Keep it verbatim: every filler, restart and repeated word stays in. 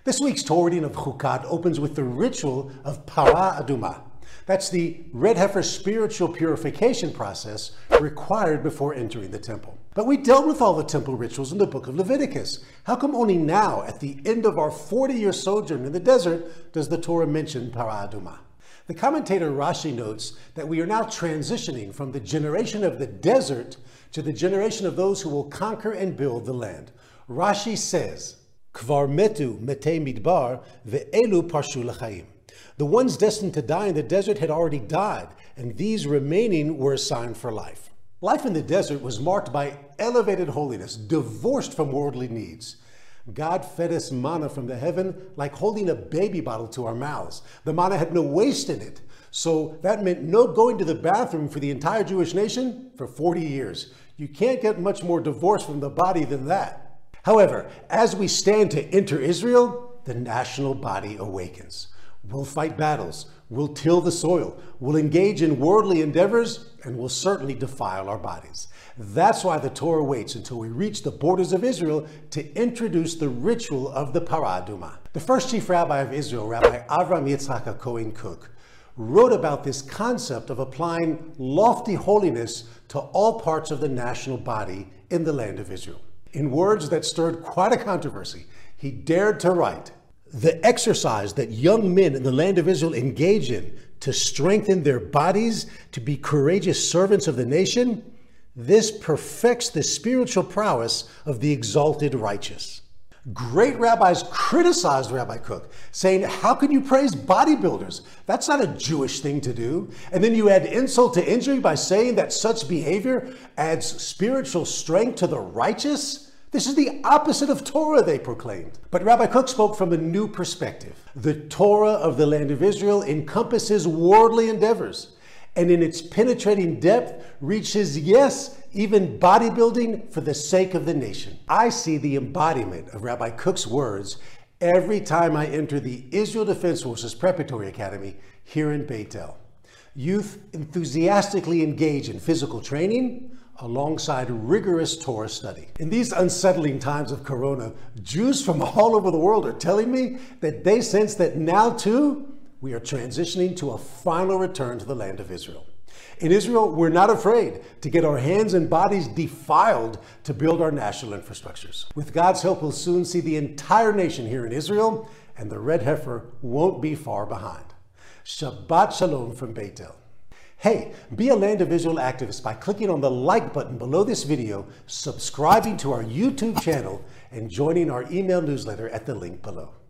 This week's Torah reading of Chukat opens with the ritual of Parah Adumah. That's the red heifer spiritual purification process required before entering the temple. But we dealt with all the temple rituals in the book of Leviticus. How come only now, at the end of our forty-year sojourn in the desert, does the Torah mention Parah Adumah? The commentator Rashi notes that we are now transitioning from the generation of the desert to the generation of those who will conquer and build the land. Rashi says, Kvar metu metei midbar ve'elu parshu l'chaim. The ones destined to die in the desert had already died, and these remaining were assigned for life. Life in the desert was marked by elevated holiness, divorced from worldly needs. God fed us manna from the heaven like holding a baby bottle to our mouths. The manna had no waste in it, so that meant no going to the bathroom for the entire Jewish nation for forty years. You can't get much more divorced from the body than that. However, as we stand to enter Israel, the national body awakens. We'll fight battles, we'll till the soil, we'll engage in worldly endeavors, and we'll certainly defile our bodies. That's why the Torah waits until we reach the borders of Israel to introduce the ritual of the Parah Adumah. The first chief rabbi of Israel, Rabbi Avram Yitzchak HaKohen Kook, wrote about this concept of applying lofty holiness to all parts of the national body in the land of Israel. In words that stirred quite a controversy, he dared to write, "The exercise that young men in the land of Israel engage in to strengthen their bodies to be courageous servants of the nation, this perfects the spiritual prowess of the exalted righteous." Great rabbis criticized Rabbi Kook, saying, how can you praise bodybuilders? That's not a Jewish thing to do. And then you add insult to injury by saying that such behavior adds spiritual strength to the righteous? This is the opposite of Torah, they proclaimed. But Rabbi Kook spoke from a new perspective. The Torah of the land of Israel encompasses worldly endeavors, and in its penetrating depth reaches, yes, even bodybuilding for the sake of the nation. I see the embodiment of Rabbi Kook's words every time I enter the Israel Defense Forces Preparatory Academy here in Beit El. Youth enthusiastically engage in physical training alongside rigorous Torah study. In these unsettling times of Corona, Jews from all over the world are telling me that they sense that now too, we are transitioning to a final return to the land of Israel. In Israel, we're not afraid to get our hands and bodies defiled to build our national infrastructures. With God's help, we'll soon see the entire nation here in Israel, and the red heifer won't be far behind. Shabbat Shalom from Beit El. Hey, be a Land of Israel activist by clicking on the like button below this video, subscribing to our YouTube channel, and joining our email newsletter at the link below.